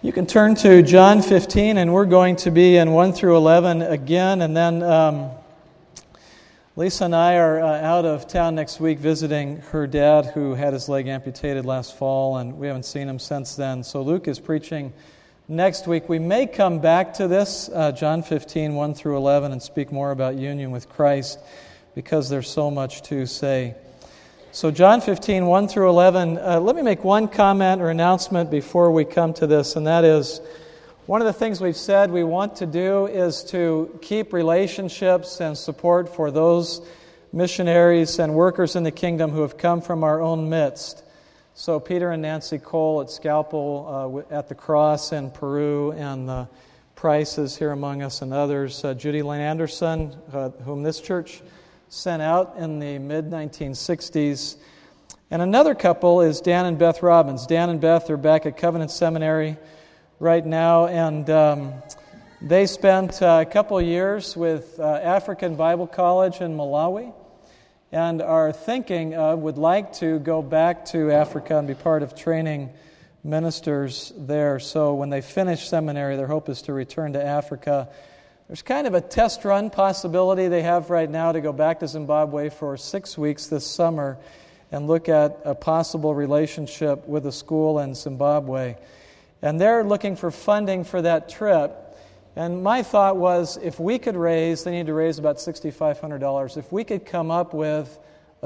You can turn to John 15, and we're going to be in 1 through 11 again, and then Lisa and I are out of town next week visiting her dad who had his leg amputated last fall, and we haven't seen him since then. So Luke is preaching next week. We may come back to this, John 15, 1 through 11, and speak more about union with Christ because there's so much to say. So John 15, 1 through 11, let me make one comment or announcement before we come to this, and that is, one of the things we've said we want to do is to keep relationships and support for those missionaries and workers in the kingdom who have come from our own midst. So Peter and Nancy Cole at Scalpel at the Cross in Peru, and the Prices here among us and others. Judy Lane Anderson, whom this church sent out in the mid-1960s. And another couple is Dan and Beth Robbins. Dan and Beth are back at Covenant Seminary right now, and they spent a couple years with African Bible College in Malawi, and are thinking would like to go back to Africa and be part of training ministers there. So when they finish seminary, their hope is to return to Africa. There's kind of a test run possibility they have right now to go back to Zimbabwe for 6 weeks this summer and look at a possible relationship with a school in Zimbabwe. And they're looking for funding for that trip. And my thought was, if we could raise, they need to raise about $6,500. If we could come up with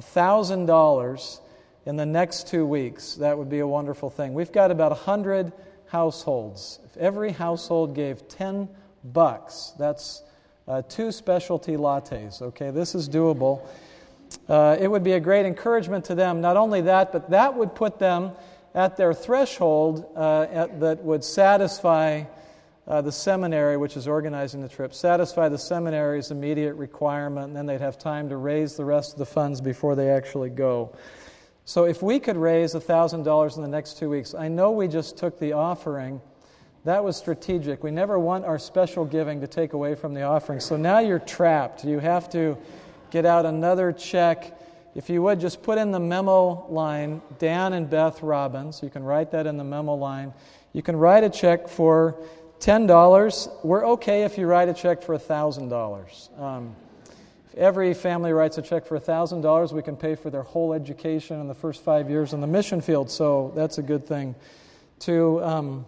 $1,000 in the next 2 weeks, that would be a wonderful thing. We've got about 100 households. If every household gave $10, that's 2 specialty lattes, okay? This is doable. It would be a great encouragement to them. Not only that, but that would put them at their threshold that would satisfy the seminary, which is organizing the trip, satisfy the seminary's immediate requirement, and then they'd have time to raise the rest of the funds before they actually go. So if we could raise $1,000 in the next 2 weeks, I know we just took the offering. That was strategic. We never want our special giving to take away from the offering. So now you're trapped. You have to get out another check. If you would, just put in the memo line, Dan and Beth Robbins. You can write that in the memo line. You can write a check for $10. We're okay if you write a check for $1,000. If every family writes a check for $1,000, we can pay for their whole education in the first 5 years in the mission field. So that's a good thing to...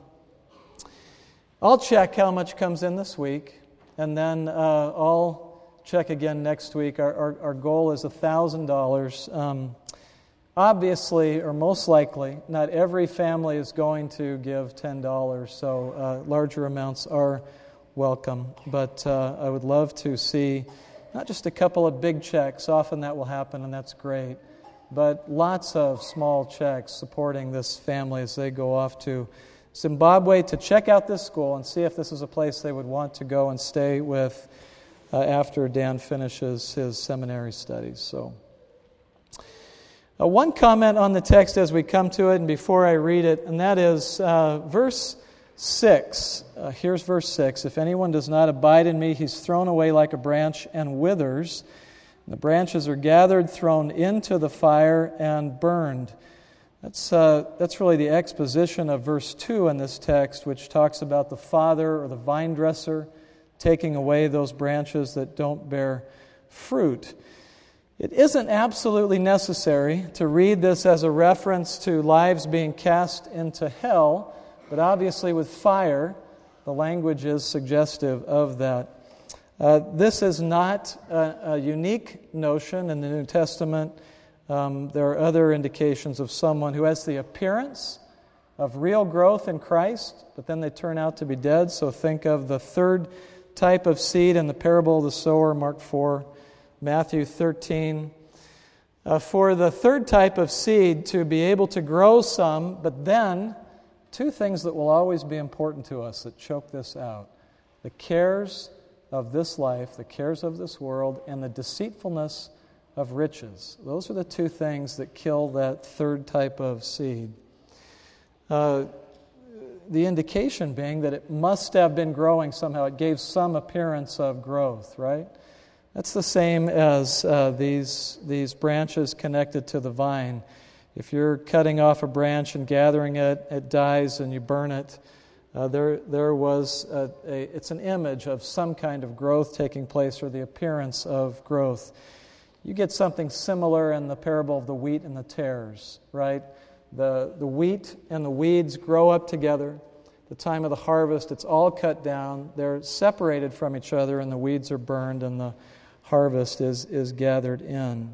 I'll check how much comes in this week, and then I'll check again next week. Our goal is $1,000. Obviously, or most likely, not every family is going to give $10, so larger amounts are welcome. But I would love to see not just a couple of big checks. Often that will happen, and that's great. But lots of small checks supporting this family as they go off to Zimbabwe to check out this school and see if this is a place they would want to go and stay with after Dan finishes his seminary studies. So, one comment on the text as we come to it and before I read it, and that is verse 6. Here's verse 6. If anyone does not abide in me, he's thrown away like a branch and withers. The branches are gathered, thrown into the fire, and burned. That's really the exposition of verse 2 in this text, which talks about the father or the vine dresser taking away those branches that don't bear fruit. It isn't absolutely necessary to read this as a reference to lives being cast into hell, but obviously with fire, the language is suggestive of that. This is not a unique notion in the New Testament. There are other indications of someone who has the appearance of real growth in Christ, but then they turn out to be dead. So think of the third type of seed in the parable of the sower, Mark 4, Matthew 13. For the third type of seed to be able to grow some, but then 2 things that will always be important to us that choke this out: the cares of this life, the cares of this world, and the deceitfulness of riches. Those are the 2 things that kill that third type of seed. The indication being that it must have been growing somehow. It gave some appearance of growth, right? That's the same as these branches connected to the vine. If you're cutting off a branch and gathering it, it dies and you burn it. there was it's an image of some kind of growth taking place, or the appearance of growth. You get something similar in the parable of the wheat and the tares, right? The wheat and the weeds grow up together. The time of the harvest, it's all cut down. They're separated from each other, and the weeds are burned, and the harvest is gathered in.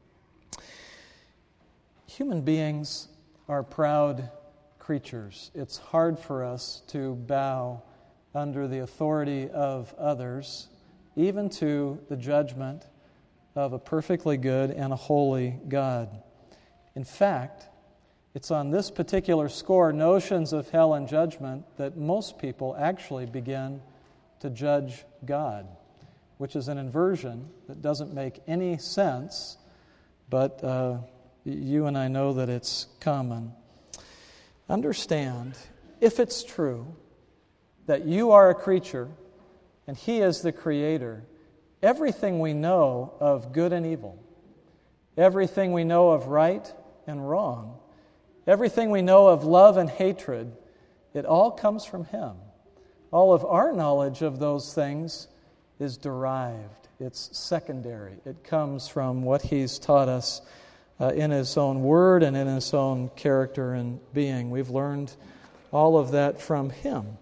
Human beings are proud creatures. It's hard for us to bow under the authority of others, even to the judgment of a perfectly good and a holy God. In fact, it's on this particular score, notions of hell and judgment, that most people actually begin to judge God, which is an inversion that doesn't make any sense, but you and I know that it's common. Understand, if it's true that you are a creature and He is the Creator, everything we know of good and evil, everything we know of right and wrong, everything we know of love and hatred, it all comes from Him. All of our knowledge of those things is derived. It's secondary. It comes from what He's taught us in His own Word and in His own character and being. We've learned all of that from Him.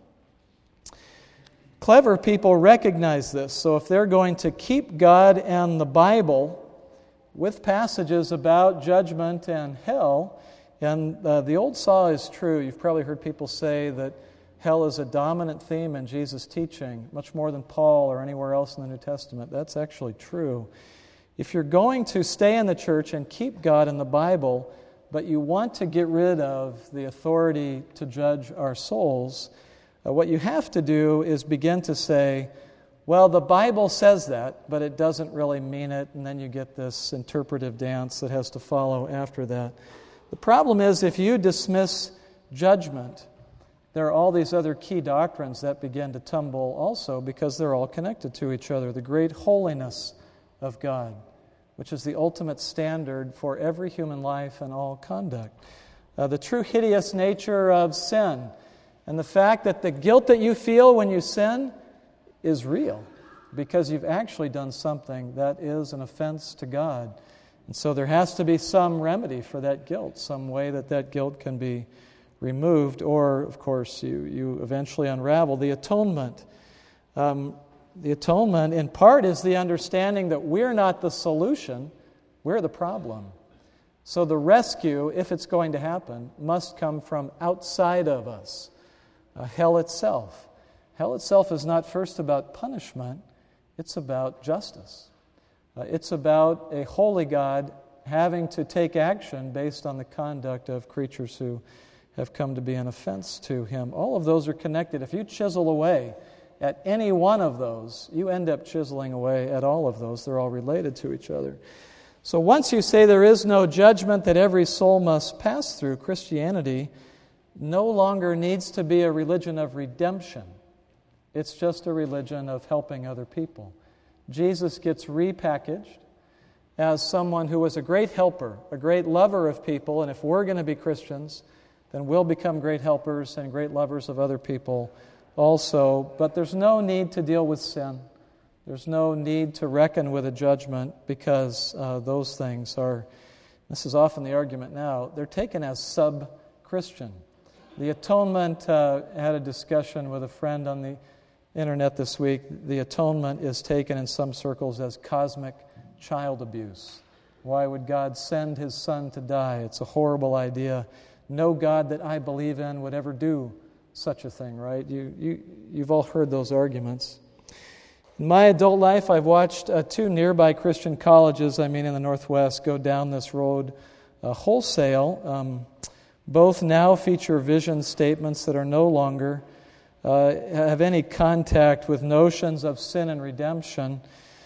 Clever people recognize this. So if they're going to keep God and the Bible with passages about judgment and hell, and the old saw is true. You've probably heard people say that hell is a dominant theme in Jesus' teaching, much more than Paul or anywhere else in the New Testament. That's actually true. If you're going to stay in the church and keep God in the Bible, but you want to get rid of the authority to judge our souls, what you have to do is begin to say, well, the Bible says that, but it doesn't really mean it, and then you get this interpretive dance that has to follow after that. The problem is, if you dismiss judgment, there are all these other key doctrines that begin to tumble also, because they're all connected to each other. The great holiness of God, which is the ultimate standard for every human life and all conduct. The true hideous nature of sin, and the fact that the guilt that you feel when you sin is real, because you've actually done something that is an offense to God. And so there has to be some remedy for that guilt, some way that guilt can be removed, or, of course, you eventually unravel. The atonement. The atonement, in part, is the understanding that we're not the solution, we're the problem. So the rescue, if it's going to happen, must come from outside of us. Hell itself. Hell itself is not first about punishment, it's about justice. It's about a holy God having to take action based on the conduct of creatures who have come to be an offense to Him. All of those are connected. If you chisel away at any one of those, you end up chiseling away at all of those. They're all related to each other. So once you say there is no judgment that every soul must pass through, Christianity no longer needs to be a religion of redemption. It's just a religion of helping other people. Jesus gets repackaged as someone who was a great helper, a great lover of people, and if we're going to be Christians, then we'll become great helpers and great lovers of other people also. But there's no need to deal with sin. There's no need to reckon with a judgment, because those things are, this is often the argument now, they're taken as sub-Christian. The atonement, had a discussion with a friend on the internet this week. The atonement is taken in some circles as cosmic child abuse. Why would God send His Son to die? It's a horrible idea. No God that I believe in would ever do such a thing, right? You've all heard those arguments. In my adult life, I've watched two nearby Christian colleges, in the Northwest, go down this road wholesale. Both now feature vision statements that are no longer have any contact with notions of sin and redemption.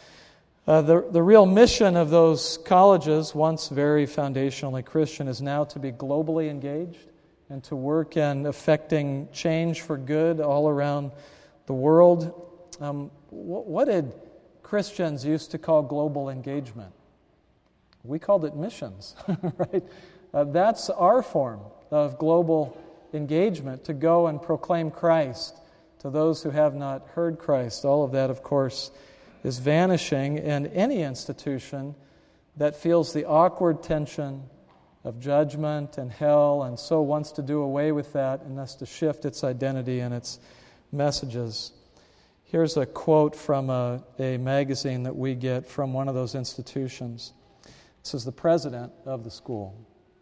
The real mission of those colleges, once very foundationally Christian, is now to be globally engaged and to work in affecting change for good all around the world. What did Christians used to call global engagement? We called it missions, right? That's our form of global engagement to go and proclaim Christ to those who have not heard Christ. All of that, of course, is vanishing, and any institution that feels the awkward tension of judgment and hell and so wants to do away with that and thus to shift its identity and its messages. Here's a quote from a magazine that we get from one of those institutions. This is the president of the school.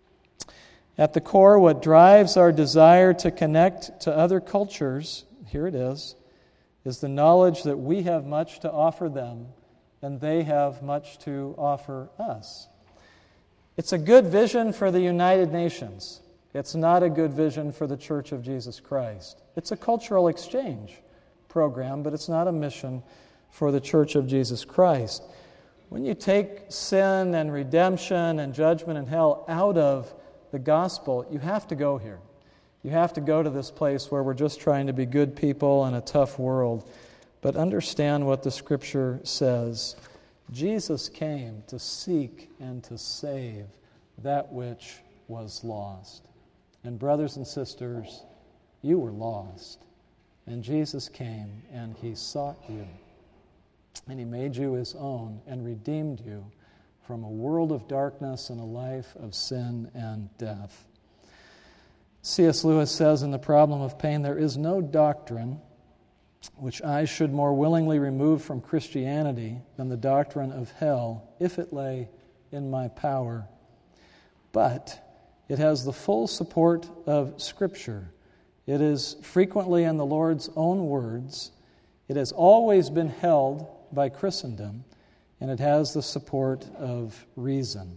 At the core, what drives our desire to connect to other cultures, here it is the knowledge that we have much to offer them and they have much to offer us. It's a good vision for the United Nations. It's not a good vision for the Church of Jesus Christ. It's a cultural exchange program, but it's not a mission for the Church of Jesus Christ. When you take sin and redemption and judgment and hell out of the gospel, you have to go here. You have to go to this place where we're just trying to be good people in a tough world. But understand what the Scripture says. Jesus came to seek and to save that which was lost. And brothers and sisters, you were lost. And Jesus came and He sought you. And He made you His own and redeemed you from a world of darkness and a life of sin and death. C.S. Lewis says in The Problem of Pain, there is no doctrine which I should more willingly remove from Christianity than the doctrine of hell, if it lay in my power. But it has the full support of Scripture. It is frequently in the Lord's own words. It has always been held by Christendom, and it has the support of reason.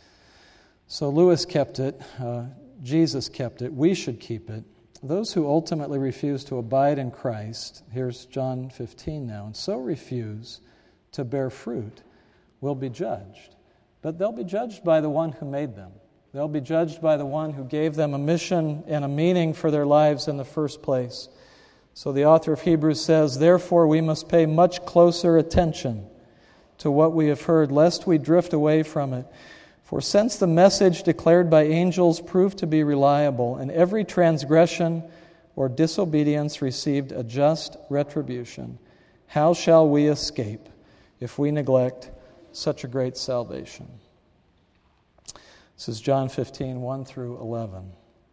So Lewis kept it. Jesus kept it. We should keep it. Those who ultimately refuse to abide in Christ, here's John 15 now, and so refuse to bear fruit, will be judged. But they'll be judged by the one who made them. They'll be judged by the one who gave them a mission and a meaning for their lives in the first place. So the author of Hebrews says, therefore we must pay much closer attention to what we have heard, lest we drift away from it. For since the message declared by angels proved to be reliable, and every transgression or disobedience received a just retribution, how shall we escape if we neglect such a great salvation? This is John 15, 1 through 11.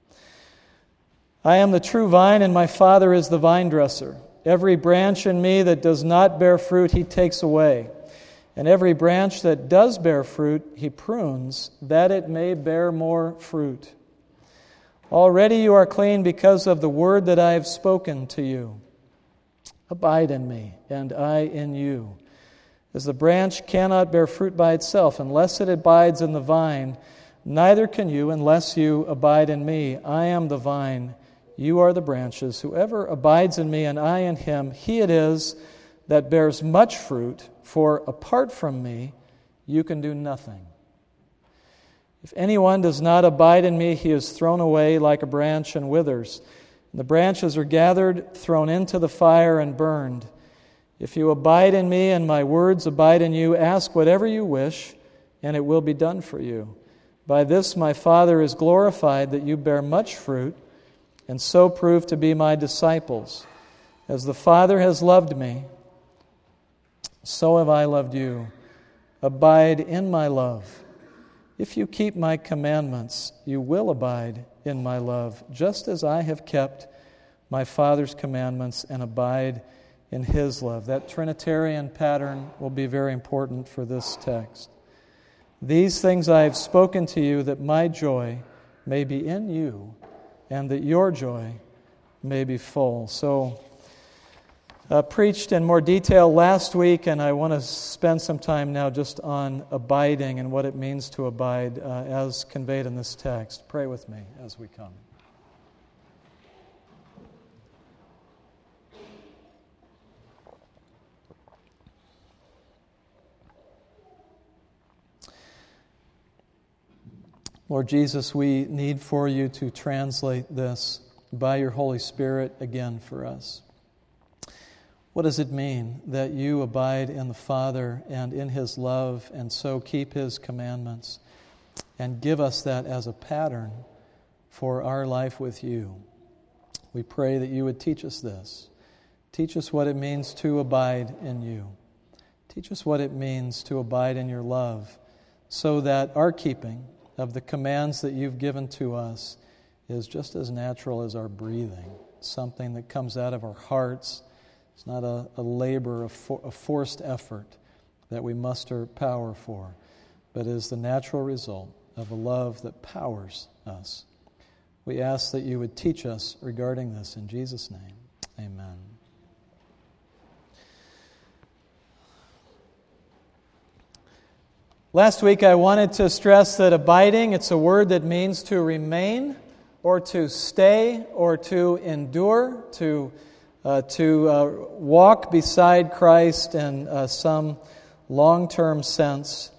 I am the true vine, and my Father is the vine dresser. Every branch in me that does not bear fruit, He takes away. And every branch that does bear fruit, He prunes, that it may bear more fruit. Already you are clean because of the word that I have spoken to you. Abide in me, and I in you. As the branch cannot bear fruit by itself unless it abides in the vine, neither can you unless you abide in me. I am the vine, you are the branches. Whoever abides in me and I in him, he it is that bears much fruit, for apart from me, you can do nothing. If anyone does not abide in me, he is thrown away like a branch and withers. And the branches are gathered, thrown into the fire, and burned. If you abide in me and my words abide in you, ask whatever you wish, and it will be done for you. By this my Father is glorified, that you bear much fruit, and so prove to be my disciples. As the Father has loved me, so have I loved you. Abide in my love. If you keep my commandments, you will abide in my love, just as I have kept my Father's commandments and abide in His love. That Trinitarian pattern will be very important for this text. These things I have spoken to you, that my joy may be in you, and that your joy may be full. So, preached in more detail last week, and I want to spend some time now just on abiding and what it means to abide as conveyed in this text. Pray with me as we come. Lord Jesus, we need for you to translate this by your Holy Spirit again for us. What does it mean that you abide in the Father and in His love and so keep His commandments? And give us that as a pattern for our life with you. We pray that you would teach us this. Teach us what it means to abide in you. Teach us what it means to abide in your love, so that our keeping of the commands that you've given to us is just as natural as our breathing, something that comes out of our hearts. It's not a labor, a forced effort that we muster power for, but is the natural result of a love that powers us. We ask that you would teach us regarding this in Jesus' name. Amen. Last week I wanted to stress that abiding, it's a word that means to remain or to stay or to endure, to walk beside Christ in some long-term sense.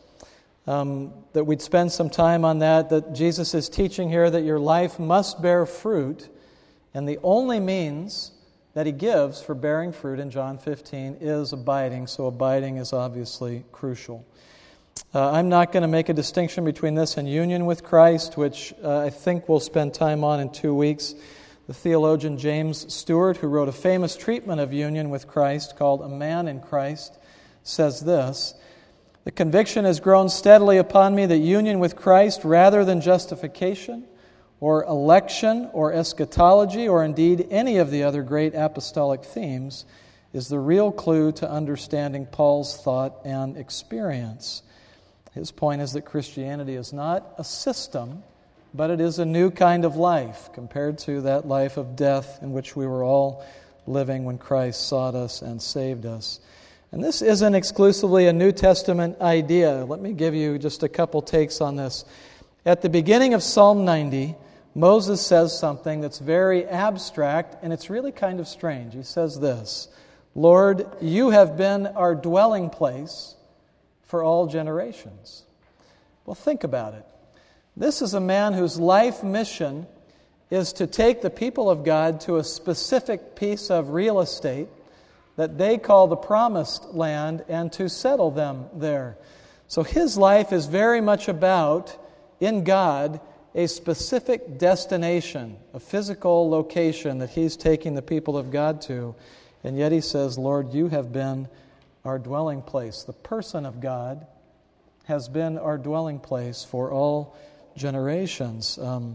That we'd spend some time on that Jesus is teaching here that your life must bear fruit, and the only means that He gives for bearing fruit in John 15 is abiding, so abiding is obviously crucial. I'm not going to make a distinction between this and union with Christ, which I think we'll spend time on in 2 weeks. The theologian James Stewart, who wrote a famous treatment of union with Christ called A Man in Christ, says this: "The conviction has grown steadily upon me that union with Christ, rather than justification or election or eschatology or indeed any of the other great apostolic themes, is the real clue to understanding Paul's thought and experience." His point is that Christianity is not a system, but it is a new kind of life compared to that life of death in which we were all living when Christ sought us and saved us. And this isn't exclusively a New Testament idea. Let me give you just a couple takes on this. At the beginning of Psalm 90, Moses says something that's very abstract, and it's really kind of strange. He says this: "Lord, you have been our dwelling place for all generations." Well, think about it. This is a man whose life mission is to take the people of God to a specific piece of real estate that they call the Promised Land and to settle them there. So his life is very much about, in God, a specific destination, a physical location that he's taking the people of God to. And yet he says, "Lord, you have been our dwelling place." The person of God has been our dwelling place for all generations.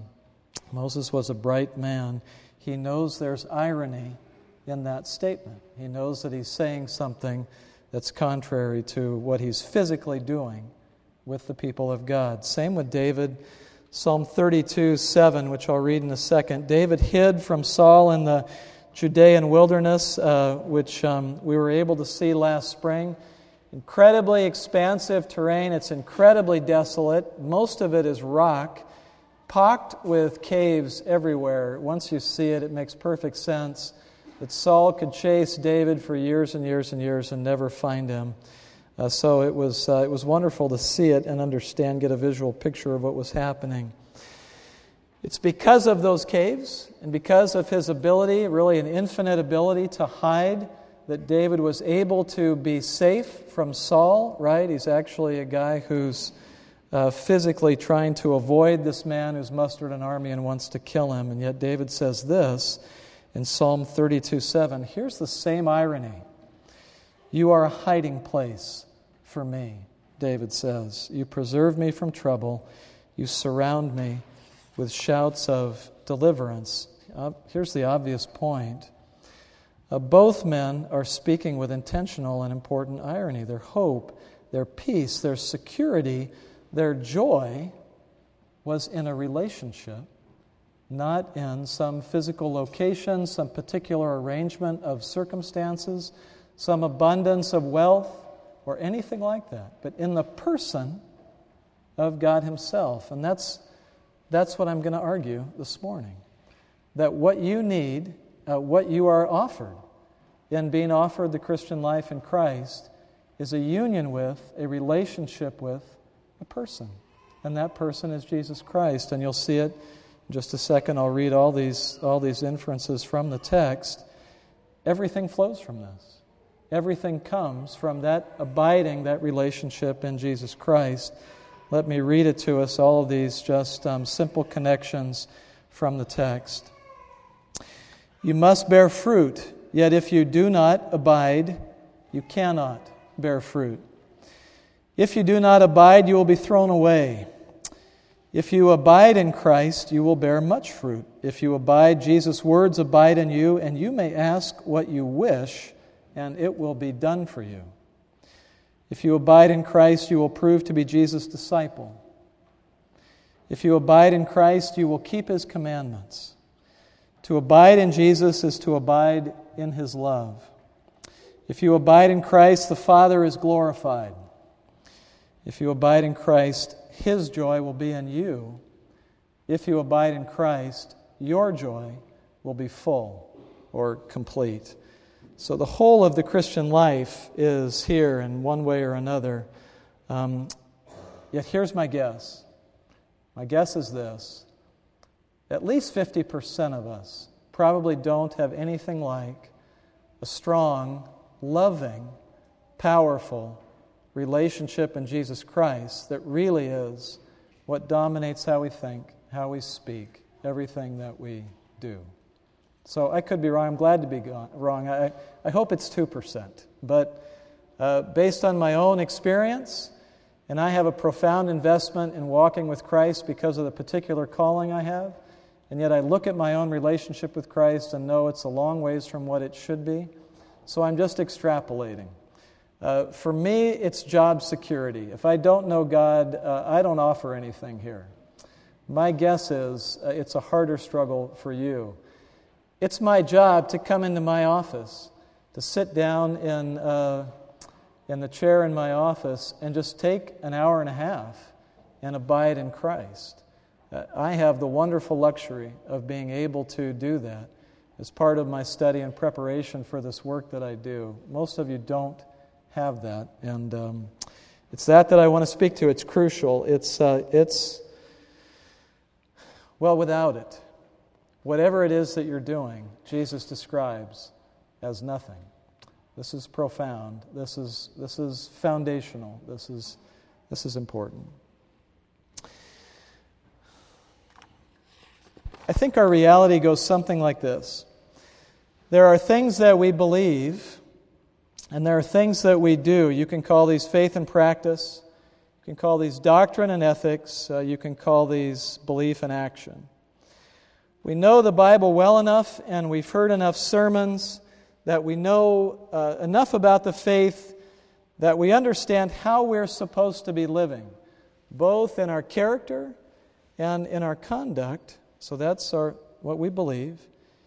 Moses was a bright man. He knows there's irony in that statement. He knows that he's saying something that's contrary to what he's physically doing with the people of God. Same with David. Psalm 32:7, which I'll read in a second. David hid from Saul in the Judean wilderness, which we were able to see last spring. Incredibly expansive terrain. It's incredibly desolate. Most of it is rock, pocked with caves everywhere. Once you see it, it makes perfect sense that Saul could chase David for years and years and years and never find him. So it was wonderful to see it and understand, get a visual picture of what was happening. It's because of those caves and because of his ability, really an infinite ability to hide, that David was able to be safe from Saul, right? He's actually a guy who's physically trying to avoid this man who's mustered an army and wants to kill him. And yet David says this in Psalm 32:7. Here's the same irony. "You are a hiding place for me," David says. "You preserve me from trouble. You surround me with shouts of deliverance." Here's the obvious point. Both men are speaking with intentional and important irony. Their hope, their peace, their security, their joy was in a relationship, not in some physical location, some particular arrangement of circumstances, some abundance of wealth, or anything like that, but in the person of God Himself. And that's what I'm going to argue this morning. That what you need, what you are offered in being offered the Christian life in Christ is a union with, a relationship with a person. And that person is Jesus Christ. And you'll see it in just a second. I'll read all these inferences from the text. Everything flows from this. Everything comes from that abiding, that relationship in Jesus Christ. Let me read it to us, all of these just simple connections from the text. You must bear fruit, yet if you do not abide, you cannot bear fruit. If you do not abide, you will be thrown away. If you abide in Christ, you will bear much fruit. If you abide, Jesus' words abide in you, and you may ask what you wish, and it will be done for you. If you abide in Christ, you will prove to be Jesus' disciple. If you abide in Christ, you will keep His commandments. To abide in Jesus is to abide in His love. If you abide in Christ, the Father is glorified. If you abide in Christ, His joy will be in you. If you abide in Christ, your joy will be full or complete. So the whole of the Christian life is here in one way or another. Yet here's my guess. My guess is this. At least 50% of us probably don't have anything like a strong, loving, powerful relationship in Jesus Christ that really is what dominates how we think, how we speak, everything that we do. So I could be wrong. I'm glad to be wrong. I hope it's 2%. But based on my own experience, and I have a profound investment in walking with Christ because of the particular calling I have, and yet I look at my own relationship with Christ and know it's a long ways from what it should be. So I'm just extrapolating. For me, it's job security. If I don't know God, I don't offer anything here. My guess is it's a harder struggle for you. It's my job to come into my office, to sit down in the chair in my office and just take an hour and a half and abide in Christ. I have the wonderful luxury of being able to do that as part of my study and preparation for this work that I do. Most of you don't have that, and it's that I want to speak to. It's crucial. It's without it, whatever it is that you're doing, Jesus describes as nothing. This is profound. This is foundational. This is important. I think our reality goes something like this. There are things that we believe, and there are things that we do. You can call these faith and practice. You can call these doctrine and ethics. You can call these belief and action. We know the Bible well enough, and we've heard enough sermons that we know enough about the faith that we understand how we're supposed to be living, both in our character and in our conduct. So that's what we believe.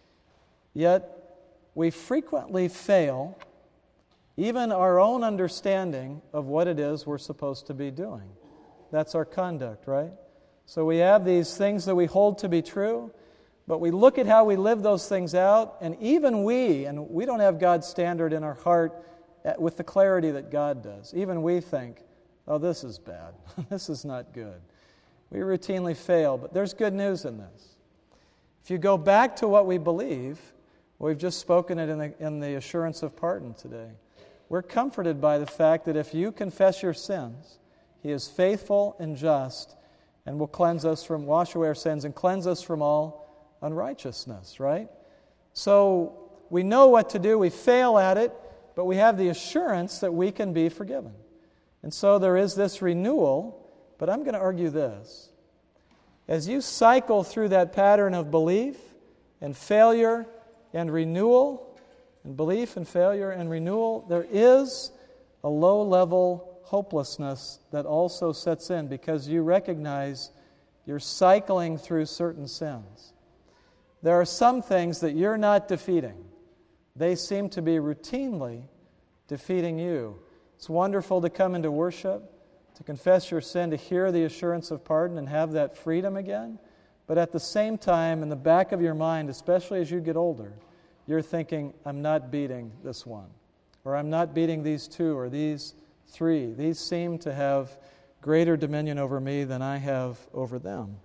Yet we frequently fail even our own understanding of what it is we're supposed to be doing. That's our conduct, right? So we have these things that we hold to be true, but we look at how we live those things out, and even we don't have God's standard in our heart with the clarity that God does. Even we think, oh, this is bad. This is not good. We routinely fail, but there's good news in this. If you go back to what we believe, we've just spoken it in the assurance of pardon today. We're comforted by the fact that if you confess your sins, He is faithful and just and will wash away our sins and cleanse us from all unrighteousness, right? So we know what to do. We fail at it, but we have the assurance that we can be forgiven. And so there is this renewal, but I'm going to argue this. As you cycle through that pattern of belief and failure and renewal, and belief and failure and renewal, there is a low-level hopelessness that also sets in because you recognize you're cycling through certain sins. There are some things that you're not defeating. They seem to be routinely defeating you. It's wonderful to come into worship, to confess your sin, to hear the assurance of pardon and have that freedom again. But at the same time, in the back of your mind, especially as you get older, you're thinking, I'm not beating this one, or I'm not beating these two or these three. These seem to have greater dominion over me than I have over them.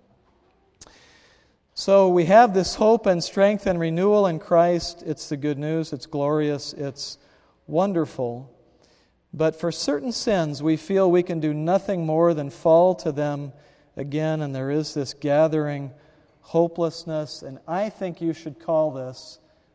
So we have this hope and strength and renewal in Christ. It's the good news. It's glorious. It's wonderful. But for certain sins, we feel we can do nothing more than fall to them again, and there is this gathering hopelessness, and I think you should call this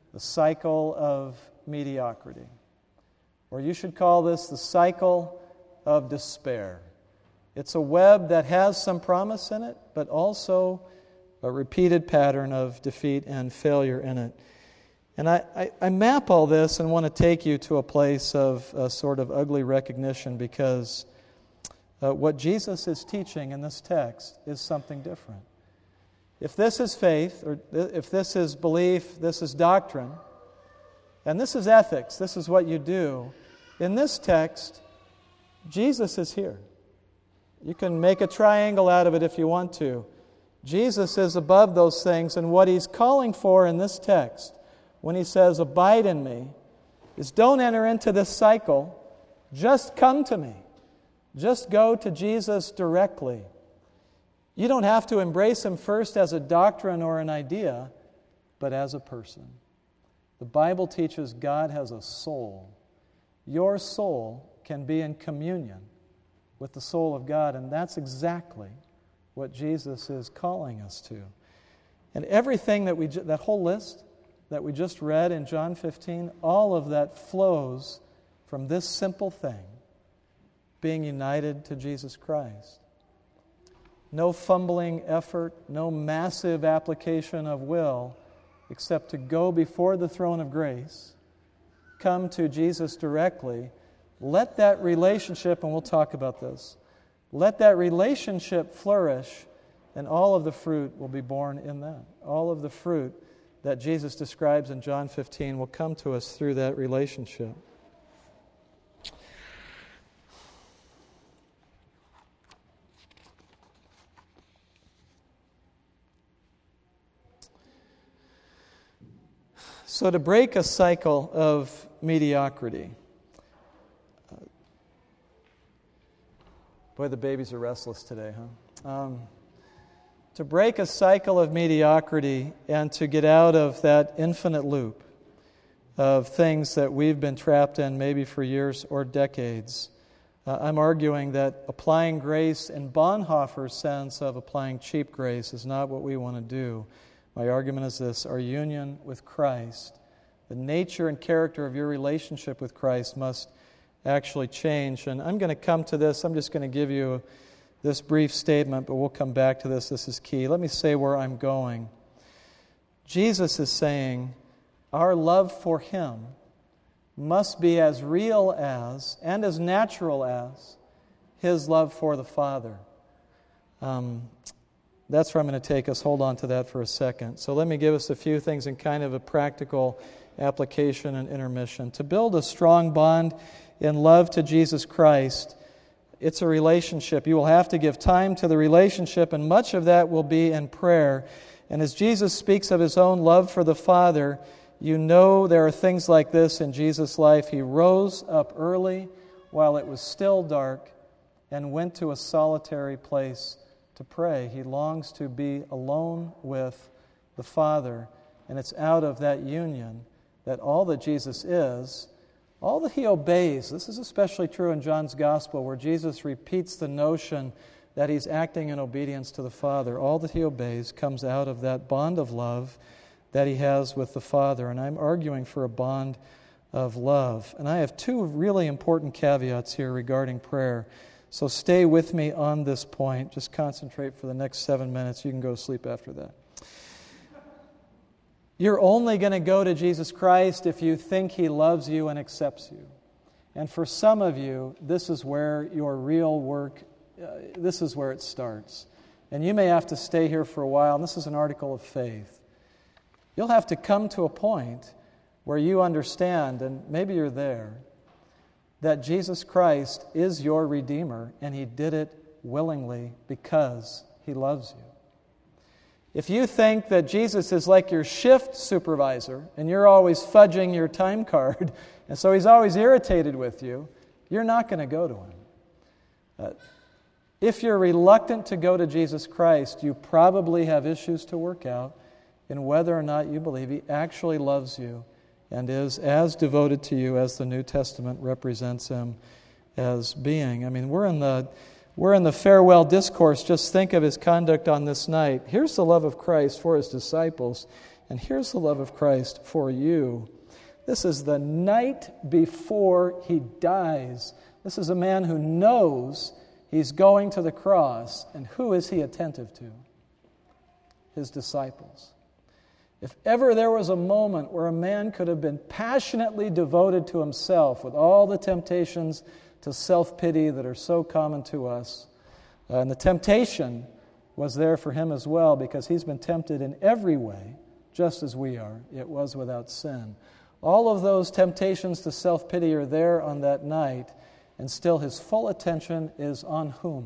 the cycle of mediocrity. Or you should call this the cycle of despair. It's a web that has some promise in it, but also a repeated pattern of defeat and failure in it. And I map all this and want to take you to a place of a sort of ugly recognition, because what Jesus is teaching in this text is something different. If this is faith, or if this is belief, this is doctrine, and this is ethics, this is what you do, in this text, Jesus is here. You can make a triangle out of it if you want to. Jesus is above those things, and what He's calling for in this text, when He says, "Abide in me," is don't enter into this cycle. Just come to me. Just go to Jesus directly. You don't have to embrace Him first as a doctrine or an idea, but as a person. The Bible teaches God has a soul. Your soul can be in communion with the soul of God, and that's exactly what Jesus is calling us to. And everything that whole list that we just read in John 15, all of that flows from this simple thing, being united to Jesus Christ. No fumbling effort, no massive application of will, except to go before the throne of grace, come to Jesus directly. Let that relationship, and we'll talk about this, let that relationship flourish, and all of the fruit will be born in that. All of the fruit that Jesus describes in John 15 will come to us through that relationship. So to break a cycle of mediocrity. Boy, the babies are restless today, huh? To break a cycle of mediocrity and to get out of that infinite loop of things that we've been trapped in maybe for years or decades, I'm arguing that applying grace in Bonhoeffer's sense of applying cheap grace is not what we want to do. My argument is this: our union with Christ, the nature and character of your relationship with Christ must actually change. And I'm going to come to this. I'm just going to give you this brief statement, but we'll come back to this. This is key. Let me say where I'm going. Jesus is saying our love for Him must be as real as and as natural as His love for the Father. That's where I'm going to take us. Hold on to that for a second. So let me give us a few things in kind of a practical application and intermission. To build a strong bond in love to Jesus Christ, it's a relationship. You will have to give time to the relationship, and much of that will be in prayer. And as Jesus speaks of His own love for the Father, you know there are things like this in Jesus' life. He rose up early while it was still dark and went to a solitary place to pray. He longs to be alone with the Father, and it's out of that union that all that Jesus is, all that He obeys. This is especially true in John's Gospel, where Jesus repeats the notion that He's acting in obedience to the Father. All that He obeys comes out of that bond of love that He has with the Father. And I'm arguing for a bond of love. And I have two really important caveats here regarding prayer. So stay with me on this point. Just concentrate for the next 7 minutes. You can go to sleep after that. You're only going to go to Jesus Christ if you think He loves you and accepts you. And for some of you, this is where your real work, this is where it starts. And you may have to stay here for a while, and this is an article of faith. You'll have to come to a point where you understand, and maybe you're there, that Jesus Christ is your Redeemer, and He did it willingly because He loves you. If you think that Jesus is like your shift supervisor and you're always fudging your time card, and so He's always irritated with you, you're not going to go to Him. If you're reluctant to go to Jesus Christ, you probably have issues to work out in whether or not you believe He actually loves you and is as devoted to you as the New Testament represents Him as being. I mean, we're We're in the farewell discourse. Just think of his conduct on this night. Here's the love of Christ for his disciples, and here's the love of Christ for you. This is the night before he dies. This is a man who knows he's going to the cross, and who is he attentive to? His disciples. If ever there was a moment where a man could have been passionately devoted to himself with all the temptations to self-pity that are so common to us, and the temptation was there for him as well, because he's been tempted in every way, just as we are. It was without sin. All of those temptations to self-pity are there on that night, and still his full attention is on whom?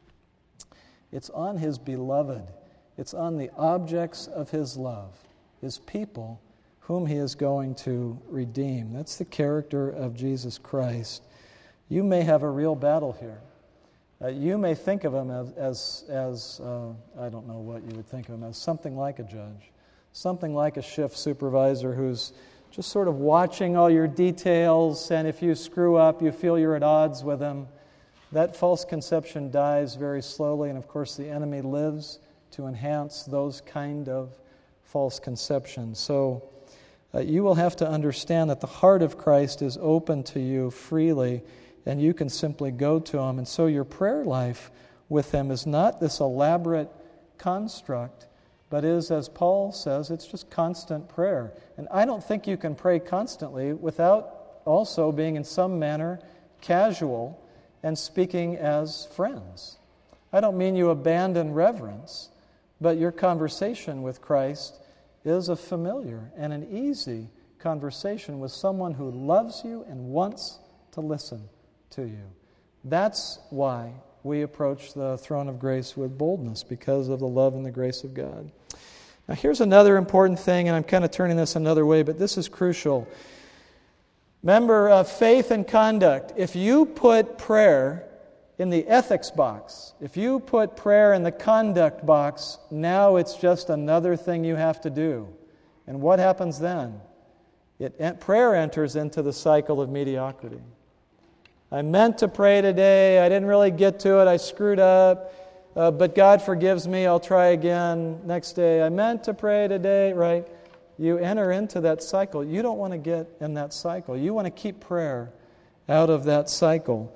It's on his beloved. It's on the objects of his love, his people, whom he is going to redeem. That's the character of Jesus Christ. You may have a real battle here. You may think of him as I don't know what you would think of him as, something like a judge, something like a shift supervisor who's just sort of watching all your details, and if you screw up, you feel you're at odds with him. That false conception dies very slowly, and of course the enemy lives to enhance those kind of false conceptions. So you will have to understand that the heart of Christ is open to you freely, and you can simply go to him. And so your prayer life with him is not this elaborate construct, but is, as Paul says, it's just constant prayer. And I don't think you can pray constantly without also being in some manner casual and speaking as friends. I don't mean you abandon reverence, but your conversation with Christ is a familiar and an easy conversation with someone who loves you and wants to listen to you. That's why we approach the throne of grace with boldness, because of the love and the grace of God. Now here's another important thing, and I'm kind of turning this another way, but this is crucial. Remember, faith and conduct. If you put prayer in the ethics box, if you put prayer in the conduct box, now it's just another thing you have to do. And what happens then? Prayer enters into the cycle of mediocrity. I meant to pray today, I didn't really get to it, I screwed up, but God forgives me, I'll try again next day. I meant to pray today, right? You enter into that cycle. You don't want to get in that cycle. You want to keep prayer out of that cycle.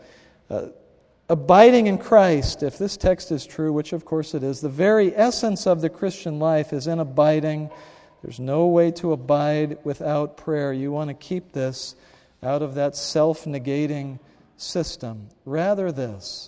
Abiding in Christ, if this text is true, which of course it is, the very essence of the Christian life is in abiding. There's no way to abide without prayer. You want to keep this out of that self-negating system. Rather this,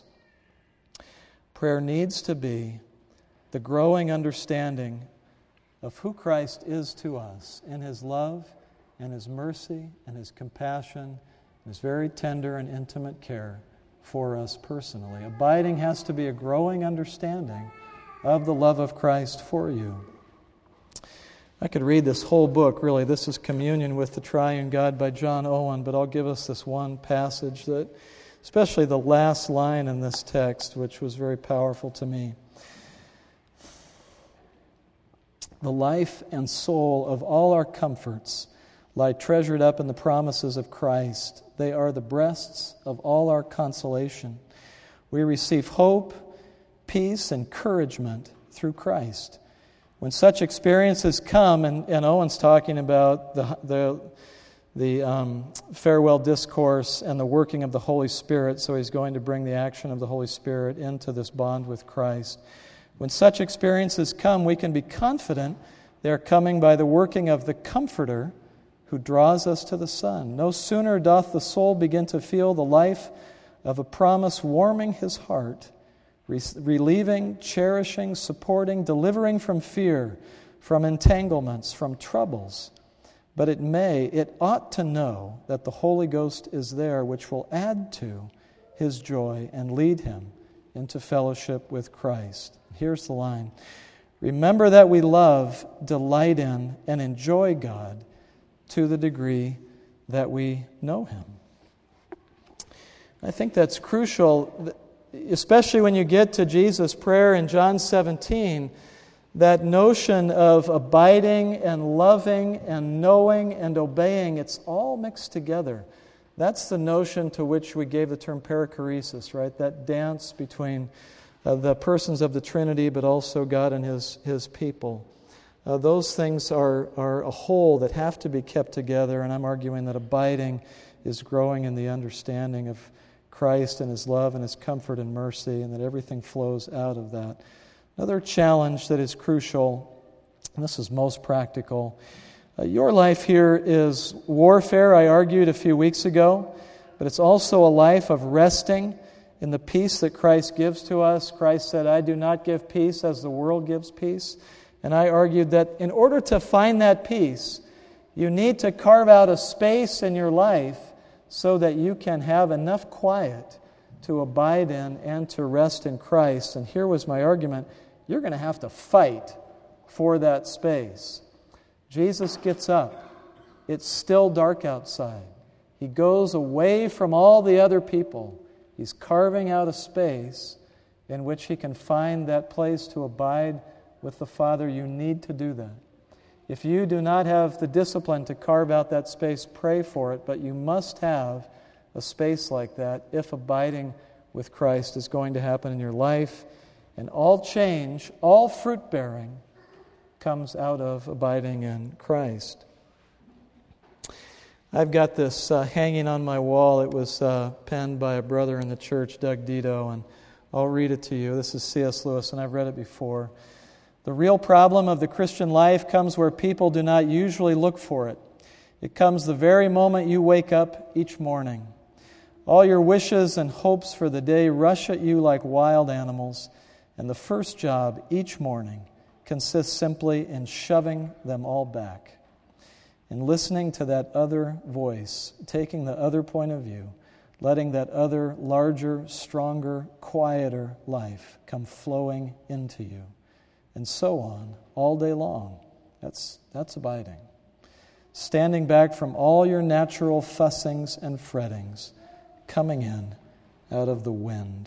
prayer needs to be the growing understanding of who Christ is to us in His love and His mercy and His compassion and His very tender and intimate care for us personally. Abiding has to be a growing understanding of the love of Christ for you. I could read this whole book, really. This is Communion with the Triune God by John Owen, but I'll give us this one passage, that, especially the last line in this text, which was very powerful to me. The life and soul of all our comforts lie treasured up in the promises of Christ. They are the breasts of all our consolation. We receive hope, peace, encouragement through Christ. When such experiences come, and Owen's talking about the farewell discourse and the working of the Holy Spirit, so he's going to bring the action of the Holy Spirit into this bond with Christ. When such experiences come, we can be confident they are coming by the working of the Comforter who draws us to the Son. No sooner doth the soul begin to feel the life of a promise warming his heart, relieving, cherishing, supporting, delivering from fear, from entanglements, from troubles. But it ought to know that the Holy Ghost is there, which will add to his joy and lead him into fellowship with Christ. Here's the line. Remember that we love, delight in, and enjoy God to the degree that we know Him. I think that's crucial, especially when you get to Jesus' prayer in John 17, that notion of abiding and loving and knowing and obeying, it's all mixed together. That's the notion to which we gave the term perichoresis, right? That dance between the persons of the Trinity, but also God and His people. Those things are a whole that have to be kept together, and I'm arguing that abiding is growing in the understanding of Christ and His love and His comfort and mercy, and that everything flows out of that. Another challenge that is crucial, and this is most practical, your life here is warfare, I argued a few weeks ago, but it's also a life of resting in the peace that Christ gives to us. Christ said, I do not give peace as the world gives peace. And I argued that in order to find that peace, you need to carve out a space in your life so that you can have enough quiet to abide in and to rest in Christ. And here was my argument. You're going to have to fight for that space. Jesus gets up. It's still dark outside. He goes away from all the other people. He's carving out a space in which He can find that place to abide with the Father. You need to do that. If you do not have the discipline to carve out that space, pray for it, but you must have a space like that if abiding with Christ is going to happen in your life. And all change, all fruit-bearing, comes out of abiding in Christ. I've got this hanging on my wall. It was penned by a brother in the church, Doug Dito, and I'll read it to you. This is C.S. Lewis, and I've read it before. The real problem of the Christian life comes where people do not usually look for it. It comes the very moment you wake up each morning. All your wishes and hopes for the day rush at you like wild animals, and the first job each morning consists simply in shoving them all back, in listening to that other voice, taking the other point of view, letting that other larger, stronger, quieter life come flowing into you, and so on all day long. That's abiding. Standing back from all your natural fussings and frettings, coming in out of the wind.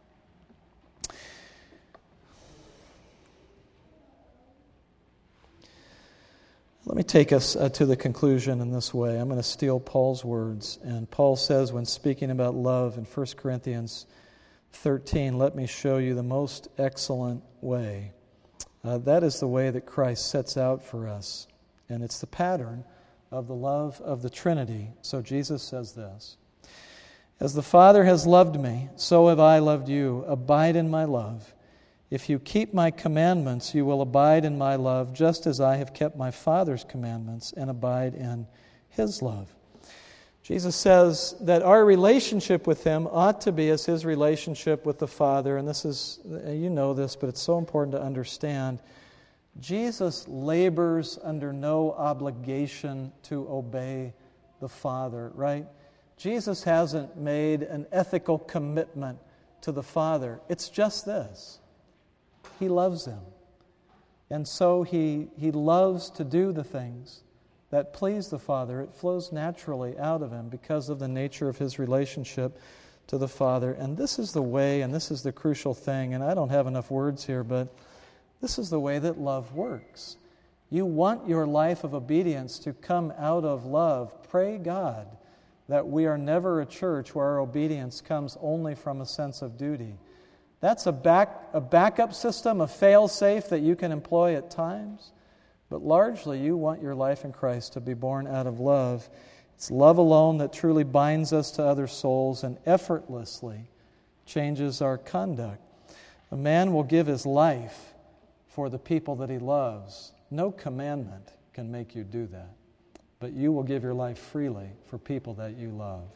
Let me take us to the conclusion in this way. I'm going to steal Paul's words. And Paul says when speaking about love in 1 Corinthians 13, let me show you the most excellent way. That is the way that Christ sets out for us. And it's the pattern of the love of the Trinity. So Jesus says this, As the Father has loved me, so have I loved you. Abide in my love. If you keep my commandments, you will abide in my love, just as I have kept my Father's commandments and abide in His love. Jesus says that our relationship with Him ought to be as His relationship with the Father. And this is, you know this, but it's so important to understand. Jesus labors under no obligation to obey the Father, right? Jesus hasn't made an ethical commitment to the Father. It's just this. He loves Him. And so he loves to do the things that please the Father. It flows naturally out of Him because of the nature of His relationship to the Father. And this is the way, and this is the crucial thing, and I don't have enough words here, but this is the way that love works. You want your life of obedience to come out of love. Pray God that we are never a church where our obedience comes only from a sense of duty. That's a backup system, a fail-safe that you can employ at times. But largely, you want your life in Christ to be born out of love. It's love alone that truly binds us to other souls and effortlessly changes our conduct. A man will give his life for the people that he loves. No commandment can make you do that. But you will give your life freely for people that you love.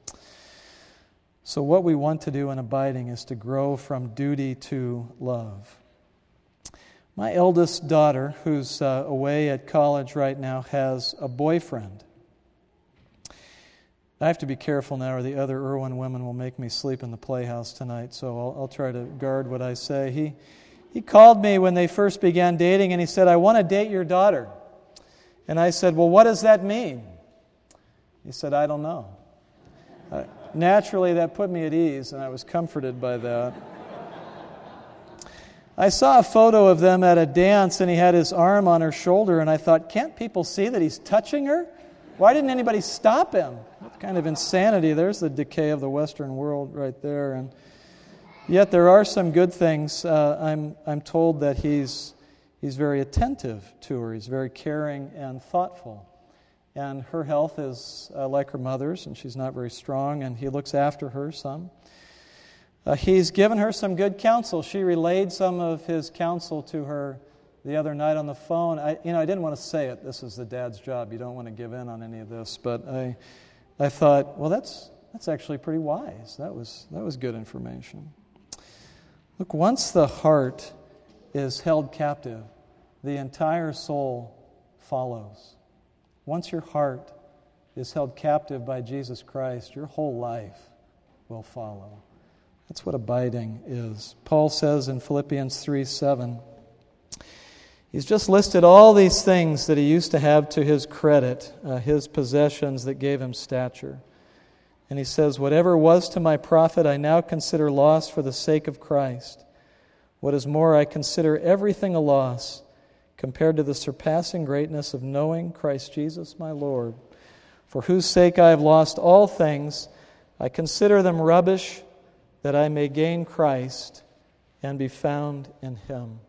So what we want to do in abiding is to grow from duty to love. My eldest daughter, who's away at college right now, has a boyfriend. I have to be careful now or the other Irwin women will make me sleep in the playhouse tonight, so I'll try to guard what I say. He called me when they first began dating and he said, I want to date your daughter. And I said, well, what does that mean? He said, I don't know. Naturally, that put me at ease, and I was comforted by that. I saw a photo of them at a dance, and he had his arm on her shoulder, and I thought, can't people see that he's touching her? Why didn't anybody stop him? What kind of insanity? There's the decay of the Western world right there. And yet there are some good things. I'm told that he's very attentive to her. He's very caring and thoughtful. And her health is like her mother's, and she's not very strong, and he looks after her some. He's given her some good counsel. She relayed some of his counsel to her the other night on the phone. I didn't want to say it. This is the dad's job. You don't want to give in on any of this. But I thought, well, that's actually pretty wise. That was good information. Look, once the heart is held captive, the entire soul follows. Once your heart is held captive by Jesus Christ, your whole life will follow. That's what abiding is. Paul says in Philippians 3:7, he's just listed all these things that he used to have to his credit, his possessions that gave him stature. And he says, whatever was to my profit, I now consider loss for the sake of Christ. What is more, I consider everything a loss compared to the surpassing greatness of knowing Christ Jesus my Lord, for whose sake I have lost all things. I consider them rubbish, that I may gain Christ and be found in Him.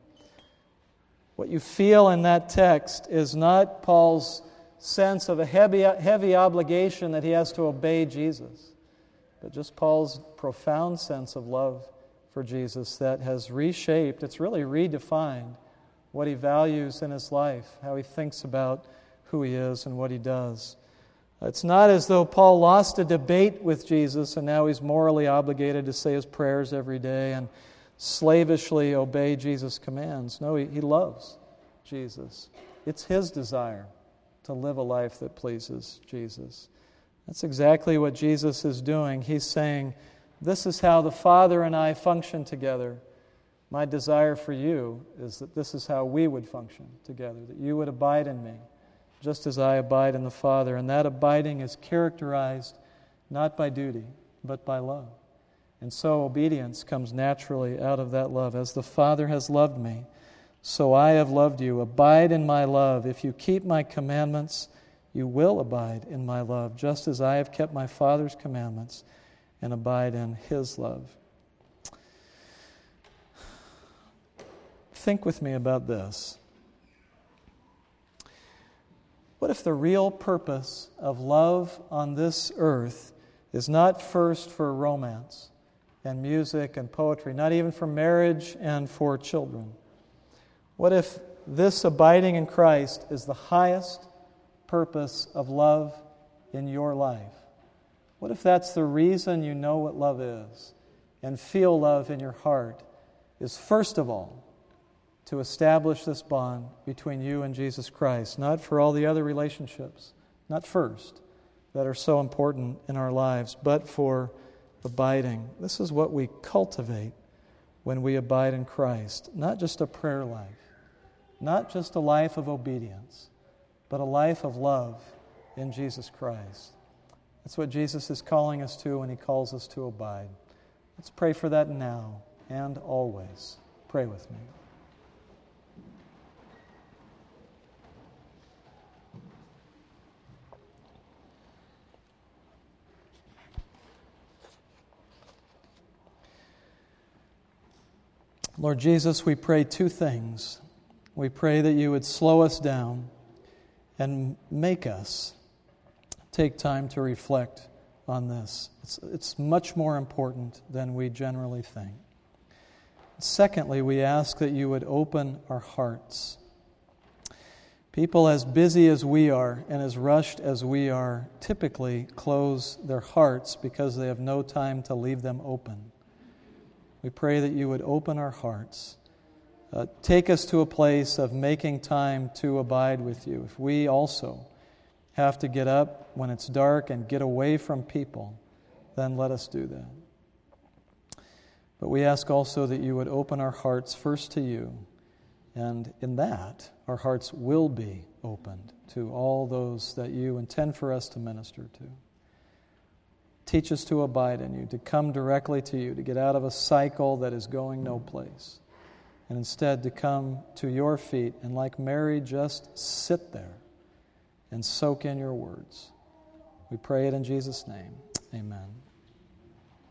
What you feel in that text is not Paul's sense of a heavy obligation that he has to obey Jesus, but just Paul's profound sense of love for Jesus that has reshaped, it's really redefined what he values in his life, how he thinks about who he is and what he does. It's not as though Paul lost a debate with Jesus and now he's morally obligated to say his prayers every day and slavishly obey Jesus' commands. No, he loves Jesus. It's his desire to live a life that pleases Jesus. That's exactly what Jesus is doing. He's saying, this is how the Father and I function together. My desire for you is that this is how we would function together, that you would abide in me, just as I abide in the Father. And that abiding is characterized not by duty, but by love. And so obedience comes naturally out of that love. As the Father has loved me, so I have loved you. Abide in my love. If you keep my commandments, you will abide in my love, just as I have kept my Father's commandments and abide in His love. Think with me about this. What if the real purpose of love on this earth is not first for romance and music and poetry, not even for marriage and for children? What if this abiding in Christ is the highest purpose of love in your life? What if that's the reason you know what love is and feel love in your heart, is first of all to establish this bond between you and Jesus Christ, not for all the other relationships, not first, that are so important in our lives, but for abiding. This is what we cultivate when we abide in Christ. Not just a prayer life, not just a life of obedience, but a life of love in Jesus Christ. That's what Jesus is calling us to when He calls us to abide. Let's pray for that now and always. Pray with me. Lord Jesus, we pray two things. We pray that you would slow us down and make us take time to reflect on this. It's much more important than we generally think. Secondly, we ask that you would open our hearts. People as busy as we are and as rushed as we are typically close their hearts because they have no time to leave them open. We pray that you would open our hearts. Take us to a place of making time to abide with you. If we also have to get up when it's dark and get away from people, then let us do that. But we ask also that you would open our hearts first to you, and in that, our hearts will be opened to all those that you intend for us to minister to. Teach us to abide in you, to come directly to you, to get out of a cycle that is going no place, and instead to come to your feet and, like Mary, just sit there and soak in your words. We pray it in Jesus' name. Amen.